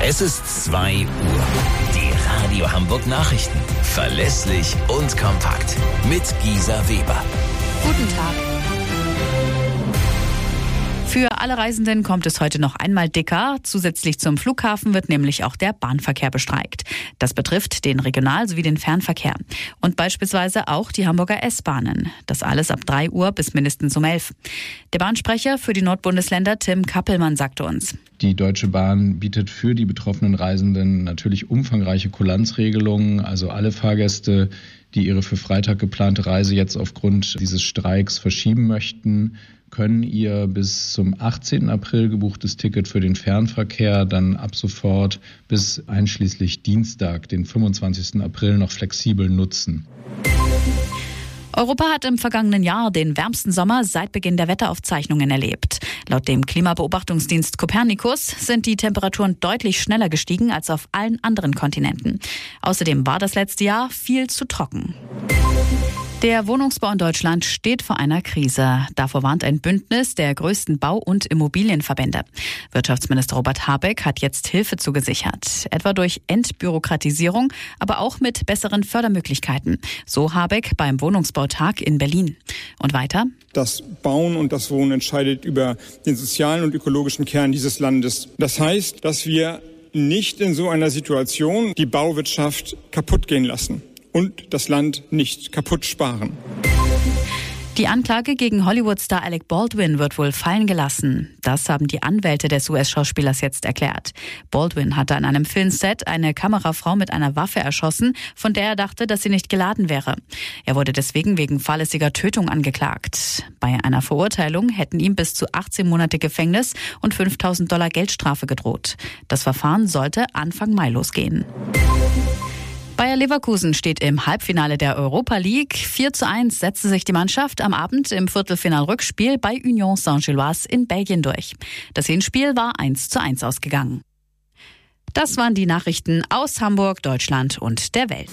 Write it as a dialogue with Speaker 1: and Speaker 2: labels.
Speaker 1: Es ist 2 Uhr. Die Radio Hamburg Nachrichten. Verlässlich und kompakt. Mit Gisa Weber.
Speaker 2: Guten Tag. Für alle Reisenden kommt es heute noch einmal dicker. Zusätzlich zum Flughafen wird nämlich auch der Bahnverkehr bestreikt. Das betrifft den Regional- sowie den Fernverkehr. Und beispielsweise auch die Hamburger S-Bahnen. Das alles ab 3 Uhr bis mindestens um 11. Der Bahnsprecher für die Nordbundesländer Tim Kappelmann sagte uns:
Speaker 3: Die Deutsche Bahn bietet für die betroffenen Reisenden natürlich umfangreiche Kulanzregelungen. Also alle Fahrgäste, die ihre für Freitag geplante Reise jetzt aufgrund dieses Streiks verschieben möchten, können ihr bis zum 18. April gebuchtes Ticket für den Fernverkehr dann ab sofort bis einschließlich Dienstag, den 25. April, noch flexibel nutzen.
Speaker 2: Europa hat im vergangenen Jahr den wärmsten Sommer seit Beginn der Wetteraufzeichnungen erlebt. Laut dem Klimabeobachtungsdienst Copernicus sind die Temperaturen deutlich schneller gestiegen als auf allen anderen Kontinenten. Außerdem war das letzte Jahr viel zu trocken. Der Wohnungsbau in Deutschland steht vor einer Krise. Davor warnt ein Bündnis der größten Bau- und Immobilienverbände. Wirtschaftsminister Robert Habeck hat jetzt Hilfe zugesichert, etwa durch Entbürokratisierung, aber auch mit besseren Fördermöglichkeiten. So Habeck beim Wohnungsbautag in Berlin. Und weiter:
Speaker 4: Das Bauen und das Wohnen entscheidet über den sozialen und ökologischen Kern dieses Landes. Das heißt, dass wir nicht in so einer Situation die Bauwirtschaft kaputt gehen lassen und das Land nicht kaputt sparen.
Speaker 2: Die Anklage gegen Hollywood-Star Alec Baldwin wird wohl fallen gelassen. Das haben die Anwälte des US-Schauspielers jetzt erklärt. Baldwin hatte an einem Filmset eine Kamerafrau mit einer Waffe erschossen, von der er dachte, dass sie nicht geladen wäre. Er wurde deswegen wegen fahrlässiger Tötung angeklagt. Bei einer Verurteilung hätten ihm bis zu 18 Monate Gefängnis und $5.000 Geldstrafe gedroht. Das Verfahren sollte Anfang Mai losgehen. Bayer Leverkusen steht im Halbfinale der Europa League. 4:1 setzte sich die Mannschaft am Abend im Viertelfinal-Rückspiel bei Union Saint-Gilloise in Belgien durch. Das Hinspiel war 1:1 ausgegangen. Das waren die Nachrichten aus Hamburg, Deutschland und der Welt.